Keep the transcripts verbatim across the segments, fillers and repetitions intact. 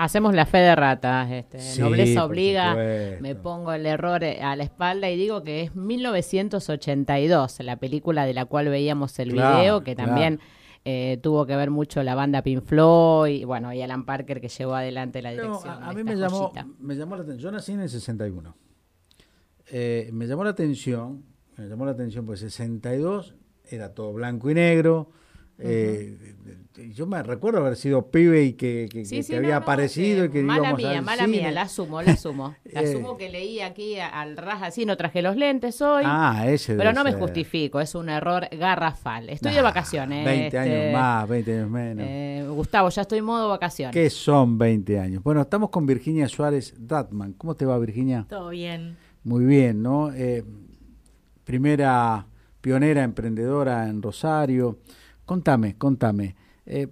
Hacemos la fe de ratas, este, Sí, nobleza por obliga, supuesto. me pongo el error eh, a la espalda y digo que es mil novecientos ochenta y dos, la película de la cual veíamos el Claro, video, que claro. también eh, tuvo que ver mucho la banda Pink Floyd, y bueno, y Alan Parker que llevó adelante la No, dirección a, a de mí esta me llamó, joyita. me llamó la atención. Yo nací en el sesenta y uno. Eh, me llamó la atención, me llamó la atención porque sesenta y dos era todo blanco y negro. Eh, yo me recuerdo haber sido pibe y que, que, Sí, que, sí, que no, había no, aparecido que y que mala íbamos mía, al mala cine. mía, la asumo, la asumo. La Eh, asumo que leí aquí a- al ras así, no traje los lentes hoy. Ah, ese Pero debe no me ser. justifico, es un error garrafal. Estoy de Nah, vacaciones. veinte este, años más, veinte años menos. eh, Gustavo, ya estoy en modo vacaciones. ¿Qué son veinte años? Bueno, estamos con Virginia Suárez Datman. ¿Cómo te va, Virginia? Todo bien. Muy bien, ¿no? Eh, primera pionera emprendedora en Rosario. Contame, contame. Eh,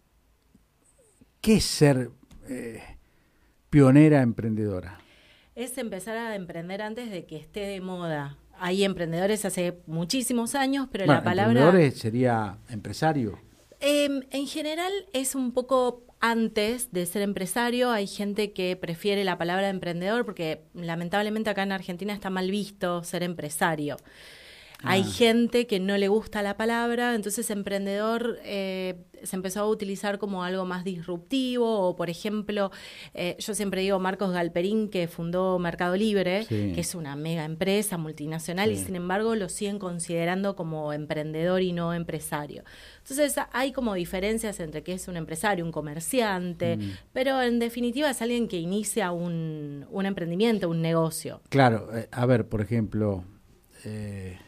¿Qué es ser eh, pionera emprendedora? Es empezar a emprender antes de que esté de moda. Hay emprendedores hace muchísimos años, pero Bueno, la palabra... emprendedores sería empresario. Eh, en general es un poco antes de ser empresario. Hay gente que prefiere la palabra emprendedor porque lamentablemente acá en Argentina está mal visto ser empresario. Ah. Hay gente que no le gusta la palabra, entonces emprendedor eh, se empezó a utilizar como algo más disruptivo, o por ejemplo, eh, yo siempre digo Marcos Galperín, que fundó Mercado Libre, Sí. que es una mega empresa multinacional, Sí. y sin embargo lo siguen considerando como emprendedor y no empresario. Entonces hay como diferencias entre qué es un empresario, un comerciante, Mm. pero en definitiva es alguien que inicia un, un emprendimiento, un negocio. Claro, eh, a ver, por ejemplo, eh,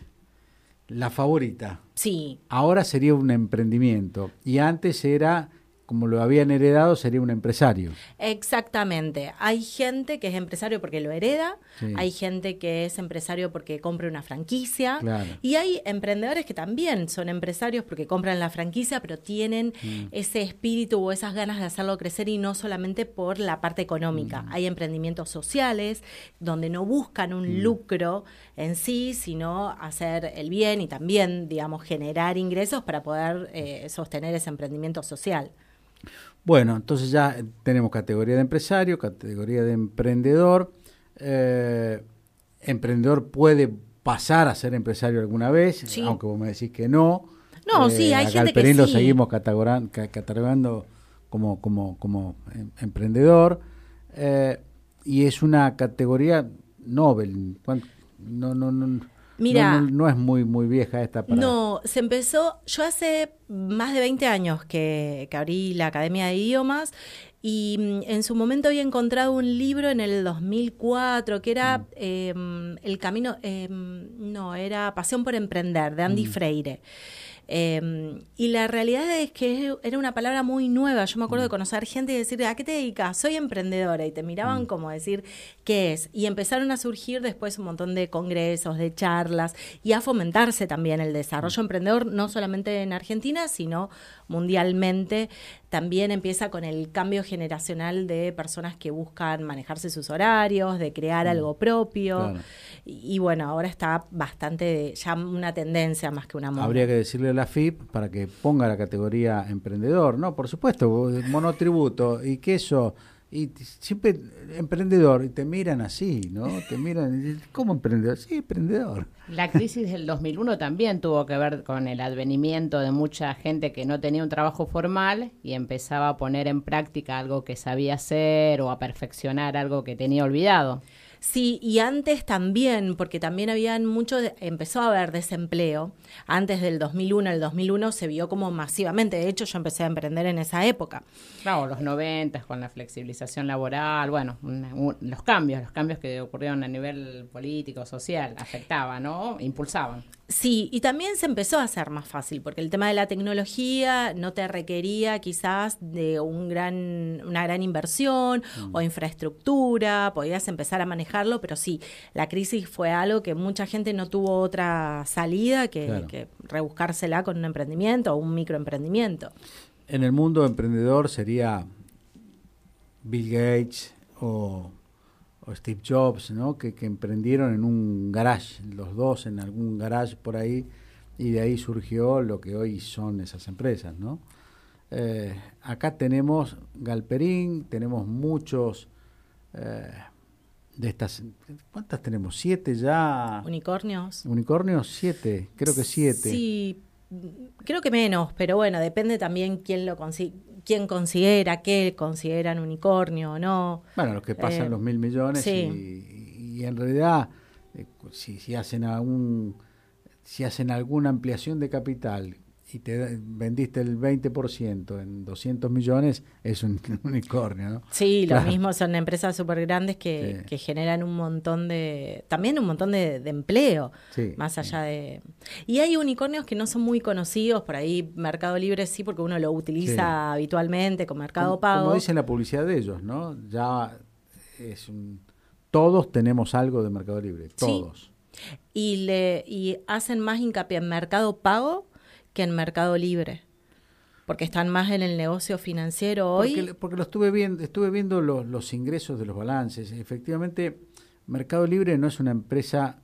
La Favorita. Sí. Ahora sería un emprendimiento y antes era, como lo habían heredado, sería un empresario. Exactamente. Hay gente que es empresario porque lo hereda, Sí. hay gente que es empresario porque compra una franquicia, Claro. y hay emprendedores que también son empresarios porque compran la franquicia, pero tienen Mm. ese espíritu o esas ganas de hacerlo crecer y no solamente por la parte económica. Mm. Hay emprendimientos sociales donde no buscan un Mm. lucro en sí, sino hacer el bien y también, digamos, generar ingresos para poder eh, sostener ese emprendimiento social. Bueno, entonces ya tenemos categoría de empresario, categoría de emprendedor. Eh, emprendedor puede pasar a ser empresario alguna vez, Sí. aunque vos me decís que no. No, sí, hay a gente que Galperín lo sí. seguimos catalogando, ca- catalogando como, como, como em- emprendedor. Eh, y es una categoría Nobel. ¿Cuán- No, no, no, Mira, no, no, no es muy, muy vieja esta para... No, se empezó, yo hace más de veinte años que, que abrí la Academia de Idiomas, y mm, en su momento había encontrado un libro en el dos mil cuatro que era Mm. eh, El Camino, eh, no, era Pasión por Emprender, de Andy Mm. Freire. Eh, y la realidad es que era una palabra muy nueva. Yo me acuerdo Mm. de conocer gente y decir, ¿a qué te dedicas? Soy emprendedora. Y te miraban Mm. como decir, ¿qué es? Y empezaron a surgir después un montón de congresos, de charlas, y a fomentarse también el desarrollo emprendedor, no solamente en Argentina, sino mundialmente. También empieza con el cambio generacional de personas que buscan manejarse sus horarios, de crear Mm. algo propio. Claro. Y, y bueno, ahora está bastante, ya una tendencia más que una moda. Habría que decirle a la F I P para que ponga la categoría emprendedor, ¿no? Por supuesto, vos, monotributo y queso, y t- siempre emprendedor, y te miran así, ¿no? Te miran, y, ¿cómo emprendedor? Sí, emprendedor. La crisis del dos mil uno también tuvo que ver con el advenimiento de mucha gente que no tenía un trabajo formal y empezaba a poner en práctica algo que sabía hacer o a perfeccionar algo que tenía olvidado. Sí, y antes también, porque también habían mucho, de- empezó a haber desempleo. Antes del dos mil uno, el dos mil uno se vio como masivamente. De hecho, yo empecé a emprender en esa época. Claro, los noventas con la flexibilización laboral, bueno, un- un- los cambios, los cambios que ocurrieron a nivel político, social, afectaban, ¿no? Impulsaban. Sí, y también se empezó a hacer más fácil, porque el tema de la tecnología no te requería quizás de un gran, una gran inversión Mm. o infraestructura, podías empezar a manejarlo, pero sí, la crisis fue algo que mucha gente no tuvo otra salida que, Claro. que rebuscársela con un emprendimiento o un microemprendimiento. En el mundo emprendedor sería Bill Gates o, o Steve Jobs, ¿no? Que, que emprendieron en un garage, los dos en algún garage por ahí, y de ahí surgió lo que hoy son esas empresas, ¿no? Eh, acá tenemos Galperín, tenemos muchos eh, de estas, ¿cuántas tenemos? ¿Siete ya? ¿Unicornios? ¿Unicornios? Siete, creo que siete. Sí, creo que menos, pero bueno, depende también quién lo consi- quién considera, qué consideran unicornio o no. Bueno, los que pasan eh, los mil millones sí. y, y en realidad eh, si, si hacen algún, si hacen alguna ampliación de capital y te vendiste el veinte por ciento en doscientos millones, es un unicornio, ¿no? Sí, claro. Lo mismo, son empresas súper grandes que, sí. que generan un montón de, también un montón de, de empleo, sí, más allá sí. de... Y hay unicornios que no son muy conocidos, por ahí Mercado Libre sí, porque uno lo utiliza sí. habitualmente con Mercado como, Pago. Como dice la publicidad de ellos, ¿no? Ya es un... Todos tenemos algo de Mercado Libre, todos. Sí. Y, le, y hacen más hincapié en Mercado Pago que en Mercado Libre, porque están más en el negocio financiero hoy. Porque, porque lo estuve viendo, estuve viendo los, los ingresos de los balances. Efectivamente, Mercado Libre no es una empresa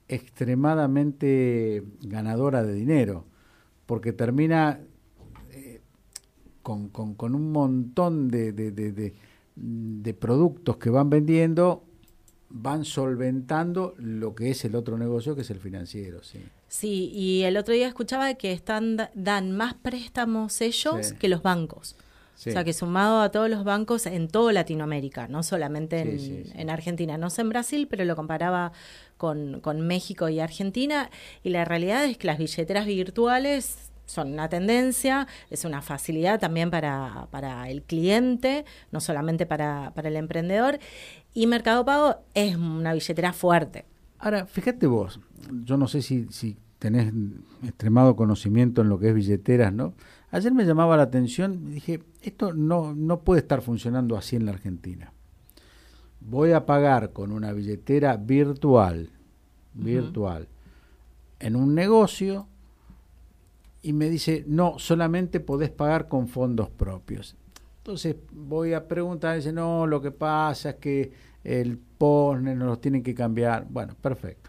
extremadamente ganadora de dinero, porque termina eh, con, con, con un montón de, de, de, de, de productos que van vendiendo, van solventando lo que es el otro negocio, que es el financiero, sí. Sí, y el otro día escuchaba que están dan más préstamos ellos sí. que los bancos. Sí. O sea, que sumado a todos los bancos en toda Latinoamérica, no solamente en, sí, sí, sí. en Argentina. No sé en Brasil, pero lo comparaba con, con México y Argentina. Y la realidad es que las billeteras virtuales son una tendencia, es una facilidad también para, para el cliente, no solamente para, para el emprendedor. Y Mercado Pago es una billetera fuerte. Ahora, fíjate vos, yo no sé si, si tenés extremado conocimiento en lo que es billeteras, ¿no? Ayer me llamaba la atención, dije, esto no, no puede estar funcionando así en la Argentina. Voy a pagar con una billetera virtual, virtual, uh-huh. en un negocio, y me dice, no, solamente podés pagar con fondos propios. Entonces voy a preguntar, dice, no, lo que pasa es que el postner nos los tienen que cambiar. Bueno, perfecto.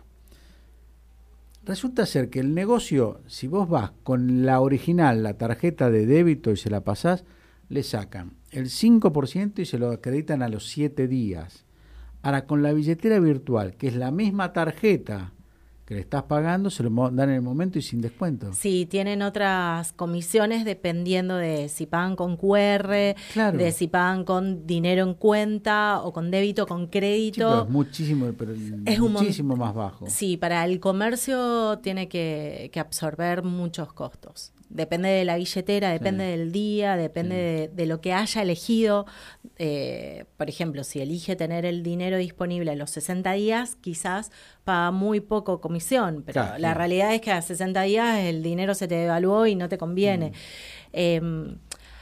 Resulta ser que el negocio, si vos vas con la original, la tarjeta de débito y se la pasás, le sacan el cinco por ciento y se lo acreditan a los siete días. Ahora, con la billetera virtual, que es la misma tarjeta que le estás pagando, se lo dan en el momento y sin descuento. Sí, tienen otras comisiones dependiendo de si pagan con Q R, claro. de si pagan con dinero en cuenta o con débito, con crédito. Sí, pero es muchísimo, pero es muchísimo un, más bajo. Sí, para el comercio tiene que, que absorber muchos costos. Depende de la billetera, depende sí. del día, depende sí. de, de lo que haya elegido. Eh, por ejemplo, si elige tener el dinero disponible a los sesenta días, quizás paga muy poco comisión, pero claro, la sí. realidad es que a sesenta días el dinero se te devaluó y no te conviene. Mm. Eh,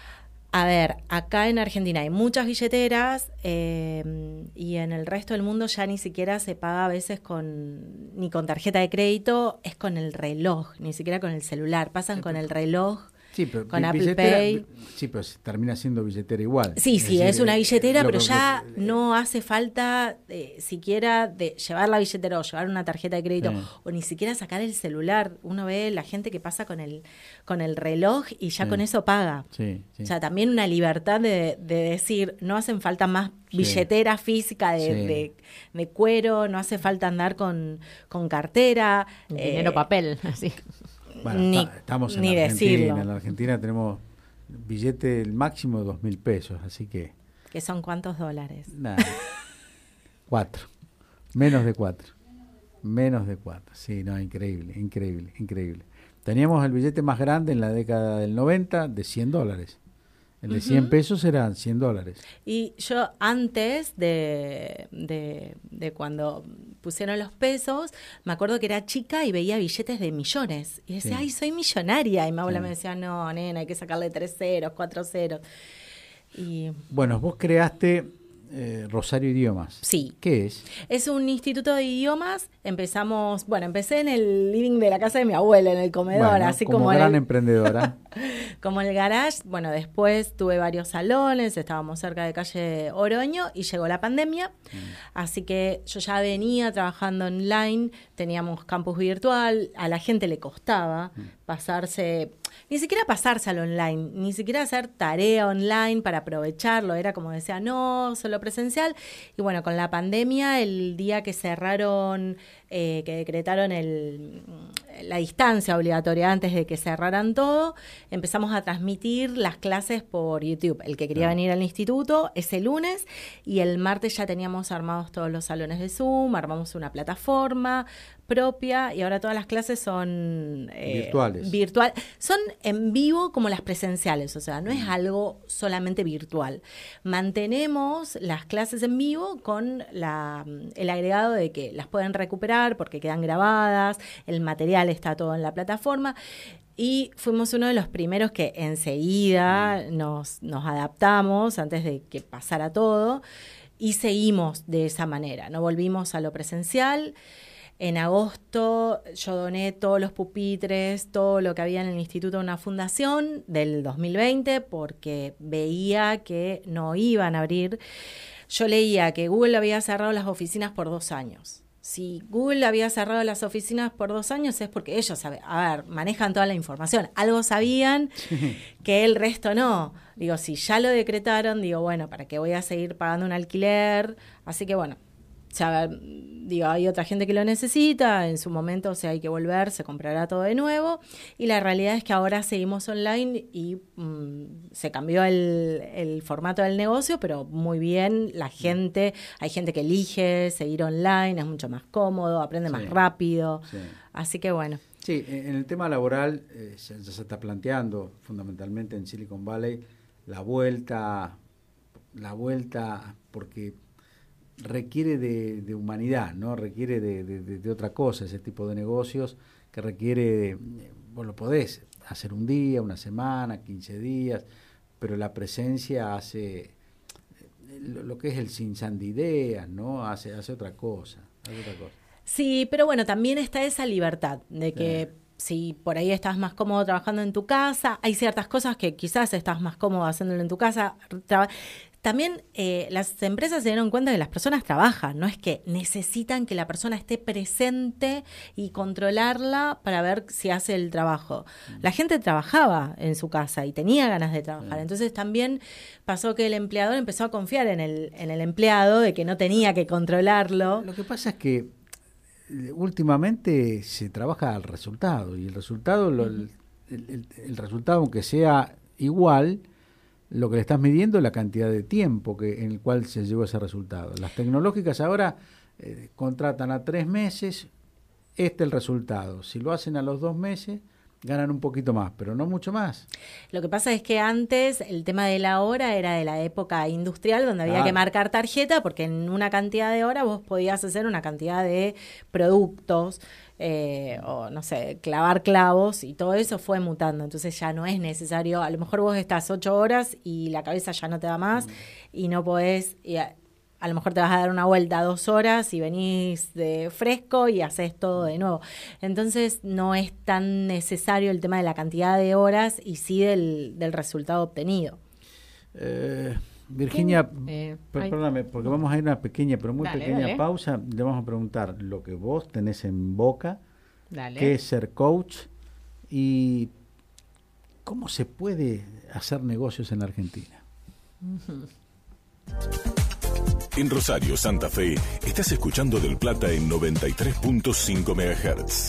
a ver, acá en Argentina hay muchas billeteras eh, y en el resto del mundo ya ni siquiera se paga a veces con ni con tarjeta de crédito, es con el reloj, ni siquiera con el celular, pasan sí, con el reloj. Sí, pero con Apple Pay. Sí, pero termina siendo billetera igual. Sí, sí, es, decir, es una billetera, eh, pero lo, ya lo, lo, no hace falta eh, siquiera de llevar la billetera o llevar una tarjeta de crédito sí. o ni siquiera sacar el celular. Uno ve la gente que pasa con el con el reloj y ya sí. con eso paga. Sí, sí. O sea, también una libertad de, de decir, no hacen falta más billetera sí. física de, sí. de, de cuero, no hace falta andar con, con cartera. Dinero eh, papel, así. Bueno, ni, está, estamos en ni la Argentina. Decirlo. En la Argentina tenemos billete el máximo de dos mil pesos, así que. ¿Que son cuántos dólares? Nada. cuatro. Menos de cuatro. Menos de cuatro. Sí, no, increíble, increíble, increíble. Teníamos el billete más grande en la década del noventa de cien dólares. El de cien pesos eran cien dólares. Y yo antes de, de, de cuando pusieron los pesos, me acuerdo que era chica y veía billetes de millones. Y decía, sí. ay, soy millonaria. Y mi abuela sí. me decía, no, nena, hay que sacarle tres ceros, cuatro ceros. Y bueno, vos creaste eh, Rosario Idiomas. Sí. ¿Qué es? Es un instituto de idiomas. Empezamos, bueno, empecé en el living de la casa de mi abuela, en el comedor, bueno, así como como gran el, emprendedora. Como el garage. Bueno, después tuve varios salones, estábamos cerca de calle Oroño y llegó la pandemia. Mm. Así que yo ya venía trabajando online, teníamos campus virtual, a la gente le costaba mm. pasarse. ni siquiera pasarse al online, ni siquiera hacer tarea online para aprovecharlo, era como decía, no, solo presencial. Y bueno, con la pandemia, el día que cerraron, eh, que decretaron el, la distancia obligatoria antes de que cerraran todo, empezamos a transmitir las clases por YouTube. El que quería venir al instituto ese lunes, y el martes ya teníamos armados todos los salones de Zoom, armamos una plataforma propia, y ahora todas las clases son eh, virtuales. Virtual, son en vivo como las presenciales, o sea, no es algo solamente virtual. Mantenemos las clases en vivo con la, el agregado de que las pueden recuperar porque quedan grabadas, el material está todo en la plataforma. Y fuimos uno de los primeros que enseguida nos, nos adaptamos antes de que pasara todo, y seguimos de esa manera, no volvimos a lo presencial. En agosto yo doné todos los pupitres, todo lo que había en el instituto a una fundación del dos mil veinte, porque veía que no iban a abrir. Yo leía que Google había cerrado las oficinas por dos años. Si Google había cerrado las oficinas por dos años es porque ellos, a ver, a ver, manejan toda la información. Algo sabían que el resto no. Digo, si ya lo decretaron, digo, bueno, ¿para qué voy a seguir pagando un alquiler? Así que bueno, ya, digo, hay otra gente que lo necesita, en su momento, o sea, hay que volver, se comprará todo de nuevo, y la realidad es que ahora seguimos online y mmm, se cambió el, el formato del negocio, pero muy bien, la gente, hay gente que elige seguir online, es mucho más cómodo, aprende sí, más rápido, sí. Así que bueno. Sí, en el tema laboral eh, ya, ya se está planteando fundamentalmente en Silicon Valley la vuelta, la vuelta porque requiere de, de humanidad, ¿no? Requiere de, de, de otra cosa, ese tipo de negocios que requiere, de, vos lo podés hacer un día, una semana, quince días, pero la presencia hace lo, lo que es el sinsan de ideas, ¿no? Hace, hace otra cosa, hace otra cosa. Sí, pero bueno, también está esa libertad de que sí. Si por ahí estás más cómodo trabajando en tu casa, hay ciertas cosas que quizás estás más cómodo haciéndolo en tu casa. Traba- También eh, las empresas se dieron cuenta que las personas trabajan, no es que necesitan que la persona esté presente y controlarla para ver si hace el trabajo. La gente trabajaba en su casa y tenía ganas de trabajar. Entonces también pasó que el empleador empezó a confiar en el, en el empleado, de que no tenía que controlarlo. Lo que pasa es que últimamente se trabaja al resultado, y el resultado, lo, el, el, el resultado, aunque sea igual, lo que le estás midiendo es la cantidad de tiempo que en el cual se llegó a ese resultado. Las tecnológicas ahora eh, contratan a tres meses, este es el resultado. Si lo hacen a los dos meses, ganan un poquito más, pero no mucho más. Lo que pasa es que antes el tema de la hora era de la época industrial, donde había ah. que marcar tarjeta, porque en una cantidad de horas vos podías hacer una cantidad de productos, eh, o no sé, clavar clavos, y todo eso fue mutando. Entonces ya no es necesario, a lo mejor vos estás ocho horas y la cabeza ya no te da más, mm. y no podés... Y a, a lo mejor te vas a dar una vuelta dos horas y venís de fresco y haces todo de nuevo. Entonces no es tan necesario el tema de la cantidad de horas, y sí del, del resultado obtenido. Eh, Virginia, eh, perdóname, porque vamos a ir a una pequeña, pero muy dale, pequeña dale. pausa. Le vamos a preguntar lo que vos tenés en boca, dale. qué es ser coach y cómo se puede hacer negocios en Argentina. Uh-huh. En Rosario, Santa Fe, estás escuchando Del Plata en noventa y tres punto cinco megahertz.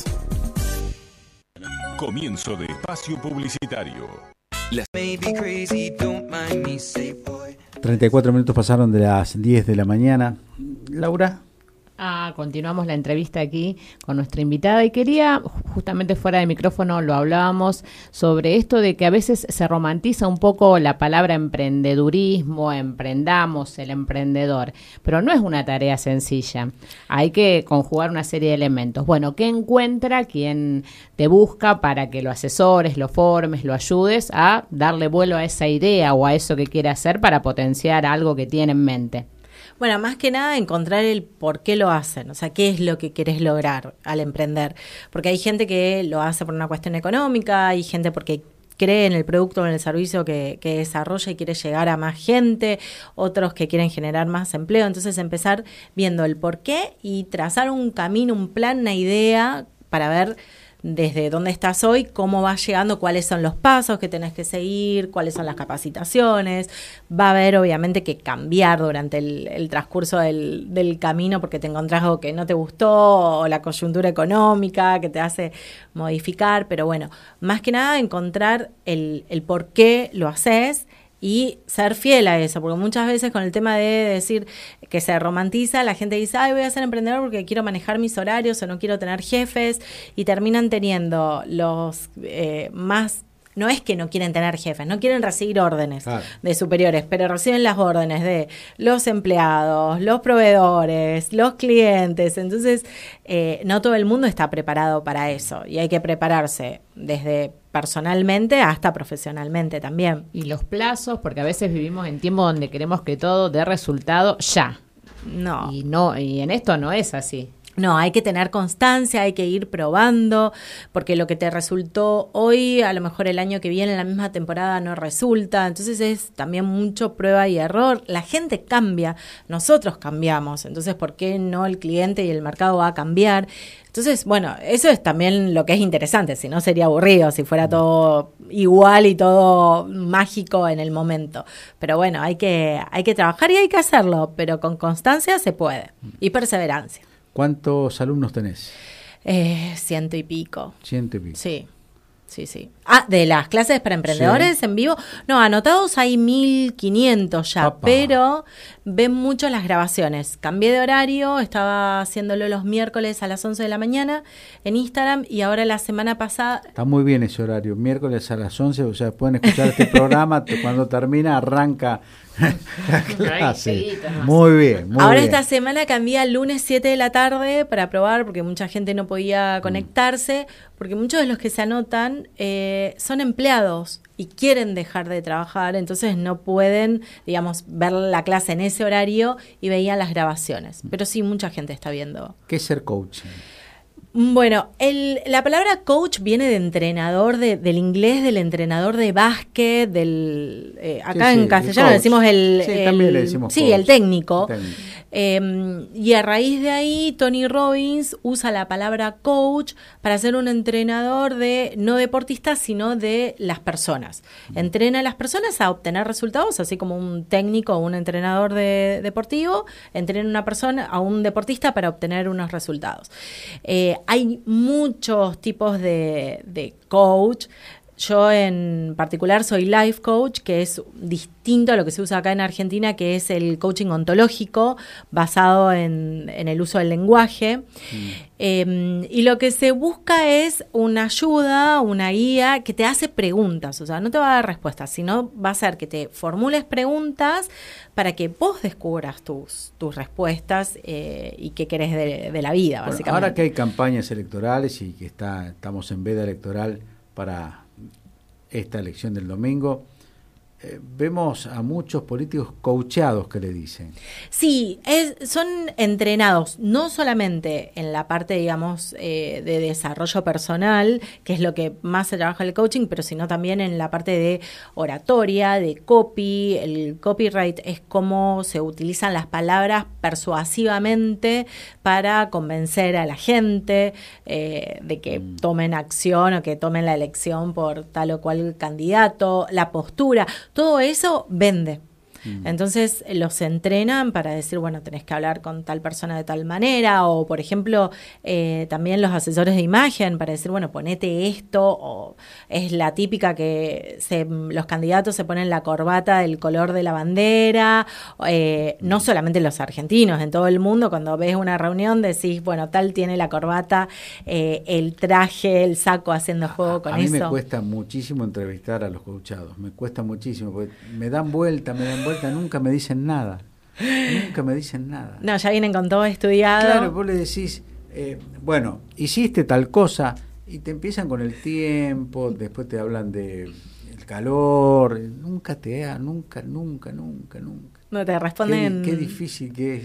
Comienzo de espacio publicitario. Las... treinta y cuatro minutos pasaron de las diez de la mañana. Laura. Ah, continuamos la entrevista aquí con nuestra invitada, y quería, justamente fuera de micrófono lo hablábamos, sobre esto de que a veces se romantiza un poco la palabra emprendedurismo, emprendamos, el emprendedor, pero no es una tarea sencilla, hay que conjugar una serie de elementos. Bueno, ¿qué encuentra quien te busca para que lo asesores, lo formes, lo ayudes a darle vuelo a esa idea o a eso que quiere hacer para potenciar algo que tiene en mente? Bueno, más que nada encontrar el por qué lo hacen, o sea, qué es lo que querés lograr al emprender, porque hay gente que lo hace por una cuestión económica, hay gente porque cree en el producto o en el servicio que, que desarrolla y quiere llegar a más gente, otros que quieren generar más empleo. Entonces empezar viendo el por qué y trazar un camino, un plan, una idea para ver desde dónde estás hoy, cómo vas llegando, cuáles son los pasos que tenés que seguir, cuáles son las capacitaciones. Va a haber obviamente que cambiar durante el, el transcurso del, del camino porque te encontrás algo que no te gustó o la coyuntura económica que te hace modificar, pero bueno, más que nada encontrar el, el por qué lo haces y ser fiel a eso, porque muchas veces con el tema de decir que se romantiza, la gente dice, ay, voy a ser emprendedor porque quiero manejar mis horarios o no quiero tener jefes, y terminan teniendo los eh, más... No es que no quieren tener jefes, no quieren recibir órdenes claro. de superiores, pero reciben las órdenes de los empleados, los proveedores, los clientes. Entonces, eh, no todo el mundo está preparado para eso y hay que prepararse desde personalmente hasta profesionalmente también. Y los plazos, porque a veces vivimos en tiempos donde queremos que todo dé resultado ya. No. Y no, y en esto no es así. No, hay que tener constancia, hay que ir probando, porque lo que te resultó hoy, a lo mejor el año que viene, en la misma temporada, no resulta. Entonces es también mucho prueba y error. La gente cambia, nosotros cambiamos. Entonces, ¿por qué no el cliente y el mercado va a cambiar? Entonces, bueno, eso es también lo que es interesante, si no sería aburrido, si fuera todo igual y todo mágico en el momento. Pero bueno, hay que, hay que trabajar y hay que hacerlo, pero con constancia se puede y perseverancia. ¿Cuántos alumnos tenés? Eh, ciento y pico. Ciento y pico. Sí, sí, sí. Ah, de las clases para emprendedores sí. en vivo. No, anotados hay mil quinientos ya, Papá. Pero ven mucho las grabaciones. Cambié de horario, estaba haciéndolo los miércoles a las once de la mañana en Instagram y ahora la semana pasada... Está muy bien ese horario, miércoles a las once, o sea, pueden escuchar este programa, cuando termina arranca... la clase. Muy bien, muy Ahora bien. Esta semana cambié al lunes siete de la tarde para probar porque mucha gente no podía conectarse, porque muchos de los que se anotan eh, son empleados y quieren dejar de trabajar, entonces no pueden, digamos, ver la clase en ese horario y veían las grabaciones. Pero sí, mucha gente está viendo. ¿Qué es ser coaching? Bueno, el, la palabra coach viene de entrenador, de, del inglés, del entrenador de básquet, del eh, acá sí, en sí, castellano le decimos el, sí, el, también le decimos sí, coach. el técnico. El técnico. Eh, y a raíz de ahí, Tony Robbins usa la palabra coach para ser un entrenador de no deportistas, sino de las personas. Entrena a las personas a obtener resultados, así como un técnico o un entrenador de, deportivo entrena a una persona, a un deportista para obtener unos resultados. Eh, Hay muchos tipos de, de coach. Yo en particular soy life coach, que es distinto a lo que se usa acá en Argentina, que es el coaching ontológico, basado en, en el uso del lenguaje. Mm. Eh, y lo que se busca es una ayuda, una guía que te hace preguntas. O sea, no te va a dar respuestas, sino va a ser que te formules preguntas para que vos descubras tus, tus respuestas eh, y qué querés de, de la vida, bueno, básicamente. Ahora que hay campañas electorales y que está estamos en veda electoral para esta elección del domingo, eh, vemos a muchos políticos coacheados que le dicen. Sí, es, son entrenados no solamente en la parte, digamos, eh, de desarrollo personal, que es lo que más se trabaja el coaching, pero sino también en la parte de oratoria, de copy. El copyright es cómo se utilizan las palabras persuasivamente para convencer a la gente eh, de que mm. tomen acción o que tomen la elección por tal o cual candidato, la postura. Todo eso vende. Mm. Entonces los entrenan para decir, bueno, tenés que hablar con tal persona de tal manera, o por ejemplo, eh, también los asesores de imagen para decir, bueno, ponete esto, o es la típica que se, los candidatos se ponen la corbata del color de la bandera, eh, no solamente los argentinos, en todo el mundo, cuando ves una reunión decís, bueno, tal tiene la corbata, eh, el traje, el saco haciendo juego con a, a mí eso. Me cuesta muchísimo entrevistar a los coachados, me cuesta muchísimo, porque me dan vuelta, me dan vuelta, nunca me dicen nada, nunca me dicen nada. No, ya vienen con todo estudiado. Claro, vos le decís, eh, bueno, hiciste tal cosa, y te empiezan con el tiempo, después te hablan de el calor, nunca te da, nunca, nunca, nunca, nunca. No te responden. Qué, qué difícil que es.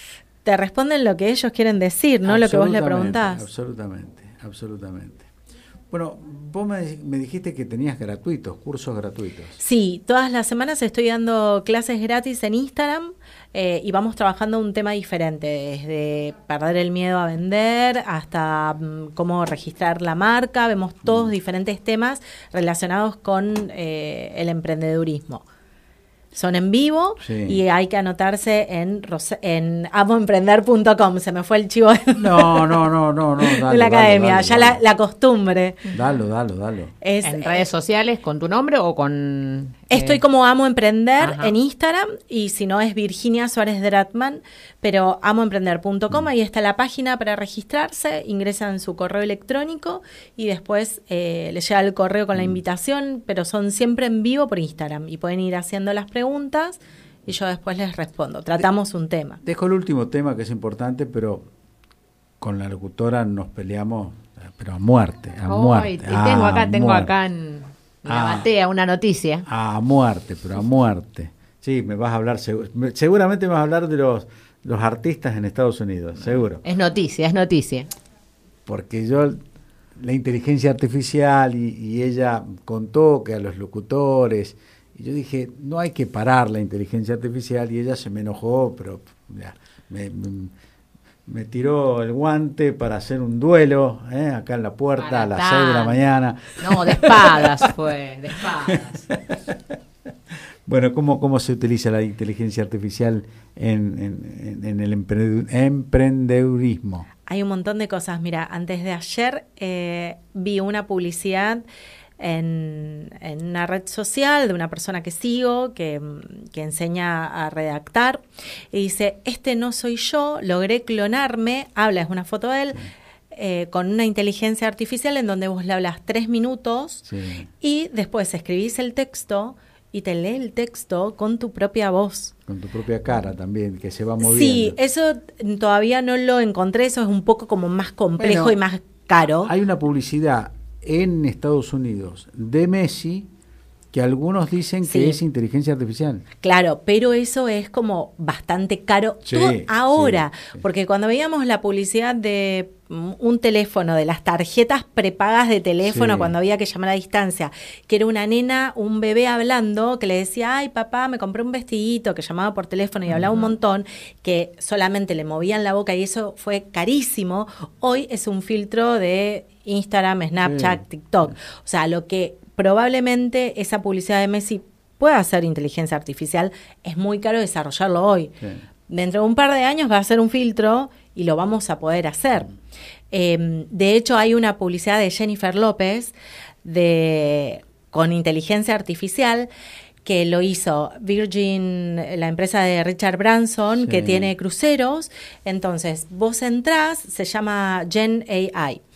Te responden lo que ellos quieren decir, no lo que vos le preguntás. Absolutamente, absolutamente. Bueno, vos me, me dijiste que tenías gratuitos, cursos gratuitos. Sí, todas las semanas estoy dando clases gratis en Instagram eh, y vamos trabajando un tema diferente, desde perder el miedo a vender hasta mm, cómo registrar la marca. Vemos todos mm. diferentes temas relacionados con eh, el emprendedurismo. Son en vivo sí. y hay que anotarse en, en amo emprender punto com. Se me fue el chivo no, no, no, no, no, dale, de la academia, dale, ya dale. La, la costumbre. Dalo, dalo, dalo. Es, ¿En redes sociales con tu nombre o con...? Estoy eh... como Amo Emprender Ajá. en Instagram y si no es Virginia Suárez Dratman, pero amo emprender punto com, mm. ahí está la página para registrarse, ingresan su correo electrónico y después eh, les llega el correo con mm. la invitación, pero son siempre en vivo por Instagram y pueden ir haciendo las preguntas y yo después les respondo. Tratamos un tema. Dejo el último tema que es importante, pero con la locutora nos peleamos, pero a muerte, a oh, muerte. Y tengo acá, tengo muerte. acá en la ah, batea una noticia. A muerte, pero a muerte. Sí, me vas a hablar, segu- seguramente me vas a hablar de los, los artistas en Estados Unidos, seguro. Es noticia, es noticia. Porque yo, la inteligencia artificial y, y ella contó que a los locutores... Y yo dije, no hay que parar la inteligencia artificial, y ella se me enojó, pero ya, me, me, me tiró el guante para hacer un duelo, ¿eh? Acá en la puerta para a las tan... seis de la mañana. No, de espadas fue, de espadas. Bueno, ¿cómo, cómo se utiliza la inteligencia artificial en, en, en el emprendedurismo? Hay un montón de cosas. Mira, antes de ayer eh, vi una publicidad En, en una red social de una persona que sigo, que, que enseña a redactar, y dice, este no soy yo, logré clonarme, habla, es una foto de él, sí. eh, con una inteligencia artificial en donde vos le hablas tres minutos sí. y después escribís el texto y te lee el texto con tu propia voz. Con tu propia cara también, que se va moviendo. Sí, eso todavía no lo encontré, eso es un poco como más complejo bueno, y más caro. Hay una publicidad en Estados Unidos de Messi que algunos dicen sí. que es inteligencia artificial. Claro, pero eso es como bastante caro sí, Todo ahora, sí, sí. porque cuando veíamos la publicidad de un teléfono, de las tarjetas prepagas de teléfono, sí. cuando había que llamar a distancia, que era una nena, un bebé hablando, que le decía, ay papá, me compré un vestidito, que llamaba por teléfono y uh-huh. hablaba un montón, que solamente le movían la boca y eso fue carísimo. Hoy es un filtro de Instagram, Snapchat, sí. TikTok. O sea, lo que probablemente esa publicidad de Messi pueda ser inteligencia artificial, es muy caro desarrollarlo hoy. Sí. Dentro de un par de años va a ser un filtro y lo vamos a poder hacer. Eh, de hecho, hay una publicidad de Jennifer López de, con inteligencia artificial que lo hizo Virgin, la empresa de Richard Branson, sí. que tiene cruceros. Entonces, vos entrás, se llama Gen A I.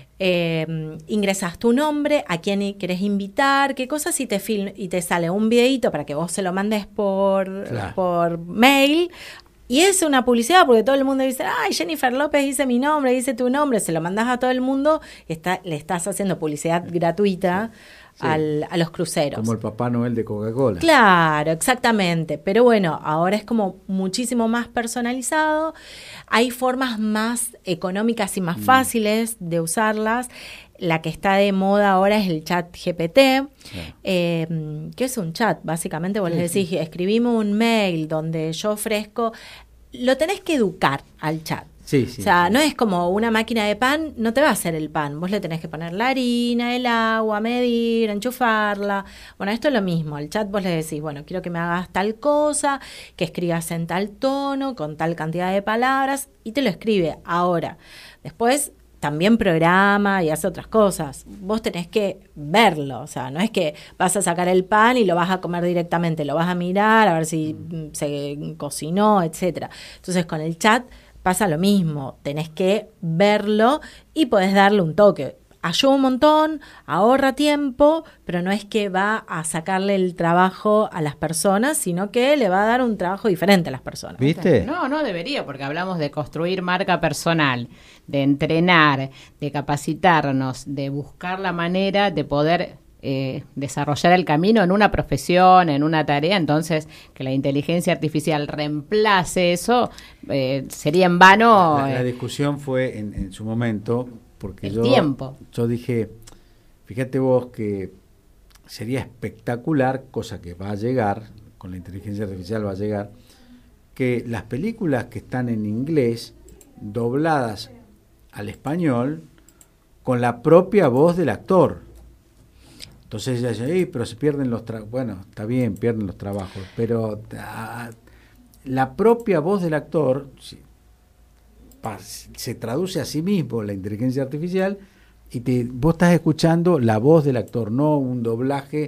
Eh, ingresas tu nombre, a quién querés invitar, qué cosas, y te film, y te sale un videito para que vos se lo mandes por, claro. por mail. Y es una publicidad porque todo el mundo dice, ay, Jennifer López dice mi nombre, dice tu nombre, se lo mandás a todo el mundo y está, le estás haciendo publicidad gratuita sí. al, a los cruceros. Como el Papá Noel de Coca-Cola. Claro, exactamente. Pero bueno, ahora es como muchísimo más personalizado. Hay formas más económicas y más mm. fáciles de usarlas. La que está de moda ahora es el chat G P T, sí. eh, que es un chat, básicamente vos sí, le decís, sí. escribime un mail donde yo ofrezco, lo tenés que educar al chat. Sí, sí, o sea, sí. no es como una máquina de pan, no te va a hacer el pan, vos le tenés que poner la harina, el agua, medir, enchufarla. Bueno, esto es lo mismo, al chat vos le decís, bueno, quiero que me hagas tal cosa, que escribas en tal tono, con tal cantidad de palabras, y te lo escribe. Ahora, después también programa y hace otras cosas. Vos tenés que verlo, o sea, no es que vas a sacar el pan y lo vas a comer directamente, lo vas a mirar a ver si se cocinó, etcétera. Entonces, con el chat pasa lo mismo, tenés que verlo y podés darle un toque. Ayuda un montón, ahorra tiempo, pero no es que va a sacarle el trabajo a las personas, sino que le va a dar un trabajo diferente a las personas. ¿Viste? No, no debería, porque hablamos de construir marca personal, de entrenar, de capacitarnos, de buscar la manera de poder eh, desarrollar el camino en una profesión, en una tarea. Entonces, que la inteligencia artificial reemplace eso, eh, sería en vano. La, la, eh, la discusión fue en, en su momento... Porque el yo, tiempo. yo dije, fíjate vos que sería espectacular, cosa que va a llegar, con la inteligencia artificial va a llegar, que las películas que están en inglés, dobladas al español, con la propia voz del actor. Entonces ella dice, "Ey, pero se pierden los trabajos". Bueno, está bien, pierden los trabajos, pero a, la propia voz del actor si, pa, se traduce a sí mismo la inteligencia artificial y te, vos estás escuchando la voz del actor, no un doblaje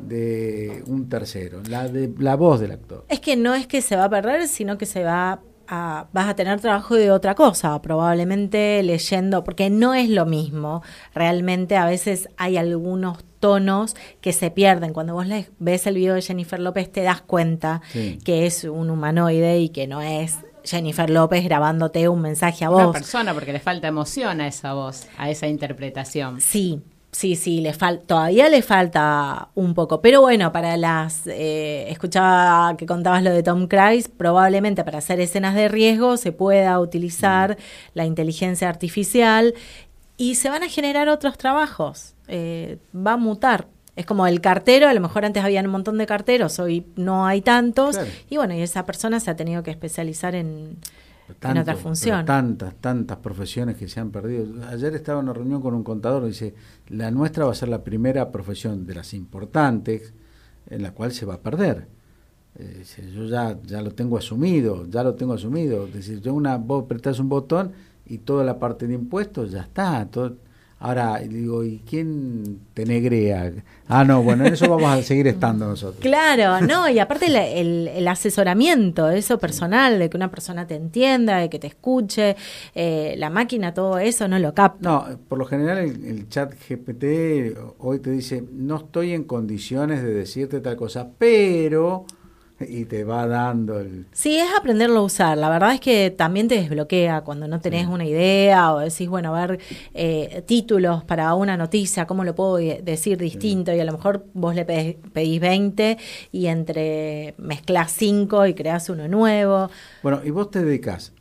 de un tercero, la de la voz del actor. Es que no es que se va a perder, sino que se va a, vas a tener trabajo de otra cosa, probablemente leyendo, porque no es lo mismo. Realmente a veces hay algunos tonos que se pierden. Cuando vos les ves el video de Jennifer López te das cuenta sí. que es un humanoide y que no es Jennifer López grabándote un mensaje a vos. Una persona, porque le falta emoción a esa voz, a esa interpretación. Sí. Sí, sí, le fal- todavía le falta un poco, pero bueno, para las, eh, escuchaba que contabas lo de Tom Cruise, probablemente para hacer escenas de riesgo se pueda utilizar mm. la inteligencia artificial y se van a generar otros trabajos, eh, va a mutar. Es como el cartero, a lo mejor antes había un montón de carteros, hoy no hay tantos, claro. y bueno, y esa persona se ha tenido que especializar en... Tanto, en otra función. Tantas, tantas profesiones que se han perdido. Ayer estaba en una reunión con un contador y dice, la nuestra va a ser la primera profesión de las importantes en la cual se va a perder. Eh, dice, yo ya, ya lo tengo asumido, ya lo tengo asumido. Es decir, yo una, vos apretás un botón y toda la parte de impuestos ya está. Todo, ahora, digo, ¿y quién te negrea? Ah, no, bueno, en eso vamos a seguir estando nosotros. Claro, no, y aparte el, el, el asesoramiento, eso personal, de que una persona te entienda, de que te escuche, eh, la máquina, todo eso no lo capta. No, por lo general el, el chat G P T hoy te dice, no estoy en condiciones de decirte tal cosa, pero... y te va dando el... Sí, es aprenderlo a usar. La verdad es que también te desbloquea cuando no tenés sí. una idea o decís, bueno, a ver, eh, títulos para una noticia, ¿cómo lo puedo decir distinto? Sí. Y a lo mejor vos le pedís, pedís veinte y entre mezclás cinco y creás uno nuevo. Bueno, y vos te dedicás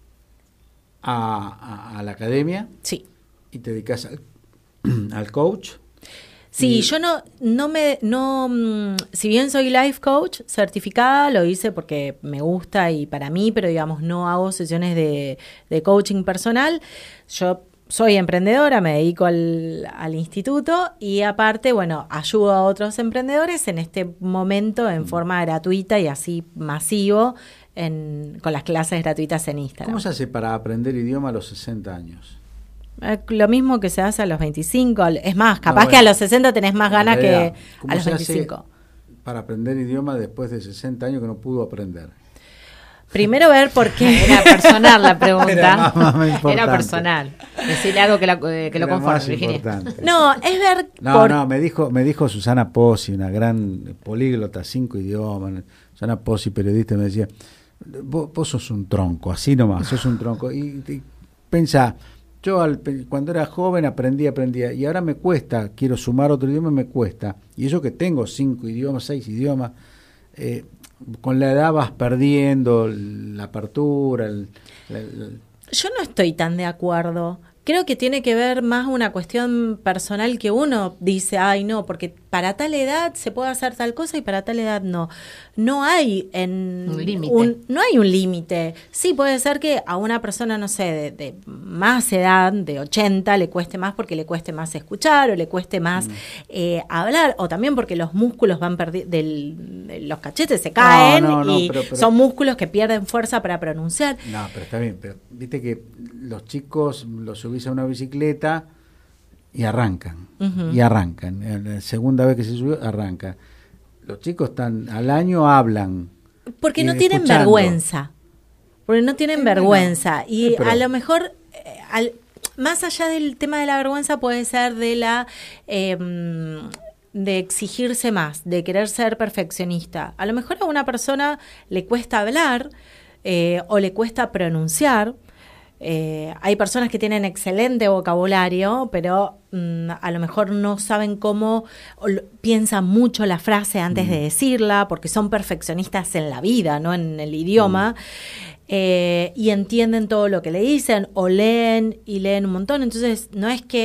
a, a, a la academia. Sí. Y te dedicás al, al coach. Sí, y... yo no, no me, no, mmm, si bien soy life coach certificada, lo hice porque me gusta y para mí, pero digamos no hago sesiones de, de coaching personal. Yo soy emprendedora, me dedico al, al instituto y aparte, bueno, ayudo a otros emprendedores en este momento en forma gratuita y así masivo en, con las clases gratuitas en Instagram. ¿Cómo se hace para aprender idioma a los sesenta años? Lo mismo que se hace a los veinticinco. Es más, capaz no, bueno, que a los sesenta tenés más ganas que a los veinticinco. Para aprender idioma después de sesenta años que no pudo aprender. Primero ver por qué. Era personal la pregunta. Era, más, más Era personal. Decirle algo que, la, que lo conforme, Virginia. No, es ver. No, por... no, me dijo, me dijo Susana Pozzi, una gran políglota, cinco idiomas. Susana Pozzi, periodista, me decía: vos, vos sos un tronco, así nomás, sos un tronco. Y, y pensá. Yo al, cuando era joven aprendía, aprendía, y ahora me cuesta, quiero sumar otro idioma, me cuesta. Y eso que tengo cinco idiomas, seis idiomas, eh, con la edad vas perdiendo la apertura. El, el, el... Yo no estoy tan de acuerdo. Creo que tiene que ver más una cuestión personal que uno dice, ay no, porque para tal edad se puede hacer tal cosa y para tal edad no. No hay en un límite. Un, no hay un límite. Sí, puede ser que a una persona, no sé, de, de más edad, de ochenta, le cueste más porque le cueste más escuchar o le cueste más mm. eh, hablar, o también porque los músculos van perdiendo, los cachetes se caen no, no, no, y pero, pero, son músculos que pierden fuerza para pronunciar. No, pero está bien, pero viste que los chicos los subís a una bicicleta y arrancan, uh-huh. y arrancan. La segunda vez que se subió, arranca. Los chicos están al año, hablan. Porque no tienen escuchando. vergüenza. Porque no tienen eh, vergüenza. No. Y pero, a lo mejor, eh, al, más allá del tema de la vergüenza, puede ser de la... Eh, de exigirse más, de querer ser perfeccionista. A lo mejor a una persona le cuesta hablar eh, o le cuesta pronunciar. Eh, hay personas que tienen excelente vocabulario, pero mm, a lo mejor no saben cómo, lo, piensan mucho la frase antes mm. de decirla, porque son perfeccionistas en la vida, no en el idioma, mm. eh, y entienden todo lo que le dicen, o leen y leen un montón. Entonces, no es que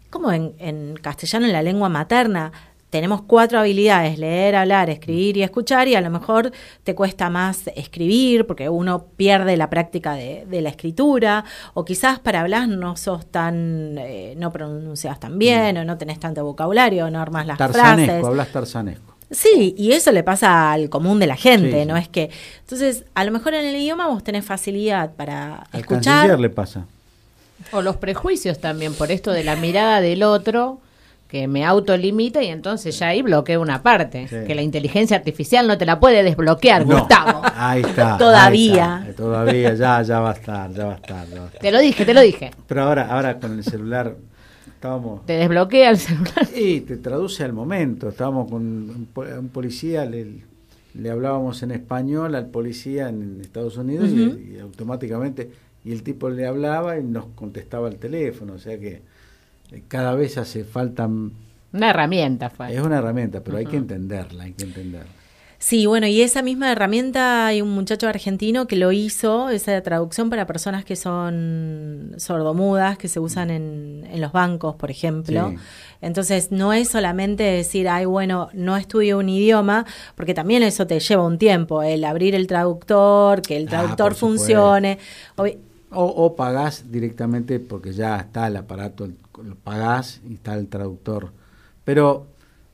como en, en castellano, en la lengua materna, tenemos cuatro habilidades: leer, hablar, escribir y escuchar, y a lo mejor te cuesta más escribir porque uno pierde la práctica de, de la escritura, o quizás para hablar no sos tan, eh, no pronuncias tan bien, mm. o no tenés tanto vocabulario, no armas las tarzanesco, frases. Hablas tarzanesco. Sí, y eso le pasa al común de la gente, sí, ¿no? Sí. Es que, entonces, a lo mejor en el idioma vos tenés facilidad para al escuchar. canciller le pasa. O los prejuicios también, por esto de la mirada del otro, que me autolimita y entonces ya ahí bloqueo una parte, sí. que la inteligencia artificial no te la puede desbloquear, no. Gustavo. Ahí está. Todavía. Ahí está, todavía, ya, ya va a estar, ya va a estar, ya va a estar. Te lo dije, te lo dije. Pero ahora, ahora con el celular estábamos... Te desbloquea el celular. Y te traduce al momento. Estábamos con un, un policía, le, le hablábamos en español al policía en Estados Unidos, uh-huh. y, y automáticamente, y el tipo le hablaba y nos contestaba el teléfono, o sea que cada vez hace falta... Una herramienta fue. Es una herramienta, pero uh-huh. hay que entenderla, hay que entenderla. Sí, bueno, y esa misma herramienta hay un muchacho argentino que lo hizo, esa traducción para personas que son sordomudas, que se usan en, en los bancos, por ejemplo. Sí. Entonces, no es solamente decir, ay, bueno, no estudio un idioma, porque también eso te lleva un tiempo, el abrir el traductor, que el traductor ah, funcione. Ob- O, o pagás directamente porque ya está el aparato, lo pagás y está el traductor. Pero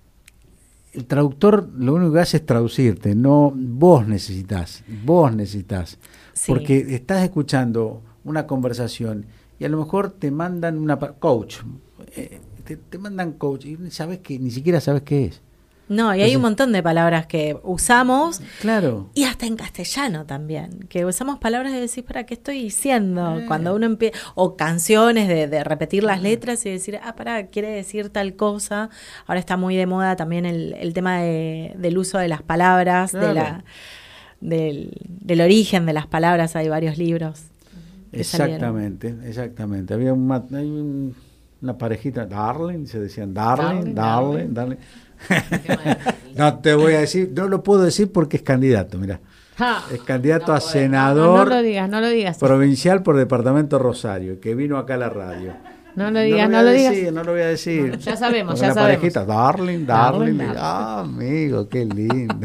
el traductor lo único que hace es traducirte, no vos necesitas, vos necesitas. Sí. Porque estás escuchando una conversación y a lo mejor te mandan una coach, eh, te, te mandan coach y sabes que ni siquiera sabes qué es. No, y Entonces, hay un montón de palabras que usamos. Claro. Y hasta en castellano también. Que usamos palabras de decir, ¿para qué estoy diciendo? Eh. Cuando uno empieza. O canciones de, de repetir las letras y decir, ah, pará, quiere decir tal cosa. Ahora está muy de moda también el, el tema de, del uso de las palabras, claro. de la, del, del origen de las palabras. Hay varios libros. Exactamente, salieron. exactamente. Había una, hay un, una parejita, darling, se decían darling, darling, darling. darling. No te voy a decir, no lo puedo decir porque es candidato, mira. Ah, es candidato no a puede, senador no, no lo digas, no lo digas. provincial por departamento Rosario, que vino acá a la radio. No lo digas, no lo, no lo decir, digas. No lo voy a decir. No, ya sabemos, Con ya la sabemos. Parejita, darling, darling. darling. Ah, amigo, qué lindo.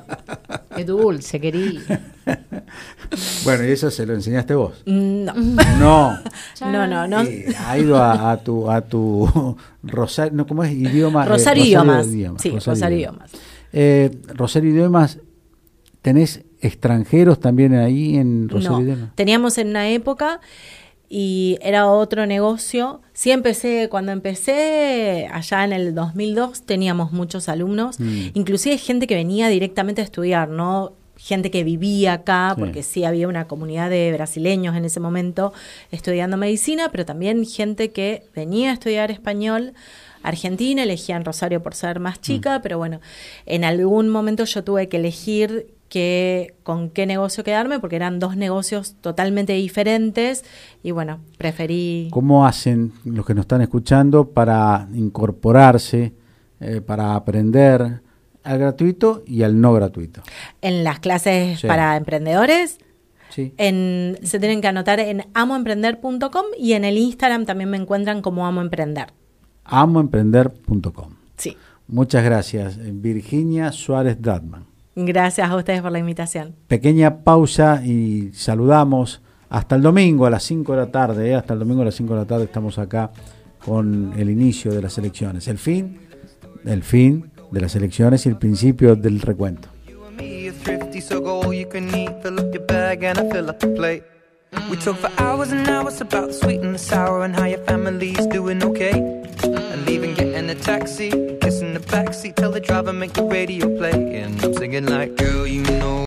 Qué dulce, querido. Bueno, ¿y eso se lo enseñaste vos? No. No. No, no, no. Eh, ha ido a, a tu a tu Rosario, no, ¿cómo es? Idioma. Rosario, eh, Idiomas. Idiomas. Sí, Rosario, Rosario Idiomas. Idiomas. Eh, Rosario Idiomas, ¿tenés extranjeros también ahí en Rosario no, Idiomas? Teníamos en una época y era otro negocio. Sí empecé, cuando empecé allá en el dos mil dos teníamos muchos alumnos, mm. inclusive gente que venía directamente a estudiar, no gente que vivía acá, sí. porque sí había una comunidad de brasileños en ese momento estudiando medicina, pero también gente que venía a estudiar español. Argentina, elegían Rosario por ser más chica, mm. pero bueno, en algún momento yo tuve que elegir que, con qué negocio quedarme, porque eran dos negocios totalmente diferentes, y bueno, preferí... ¿Cómo hacen los que nos están escuchando para incorporarse, eh, para aprender al gratuito y al no gratuito? En las clases sí. para emprendedores... Sí. En, se tienen que anotar en amo emprender punto com y en el Instagram también me encuentran como Amo Emprender. amo emprender punto com. Sí. Muchas gracias, Virginia Suárez Datman. Gracias a ustedes por la invitación. Pequeña pausa y saludamos hasta el domingo a las cinco de la tarde. ¿eh? Hasta el domingo a las cinco de la tarde estamos acá con el inicio de las elecciones. El fin, el fin de las elecciones y el principio del recuento. Thrifty, so go all you can eat. Fill up your bag and I fill up the plate. We talk for hours and hours about the sweet and the sour and how your family's doing okay. And leaving, getting a taxi, kissing the backseat, tell the driver make the radio play. And I'm singing like, girl, you know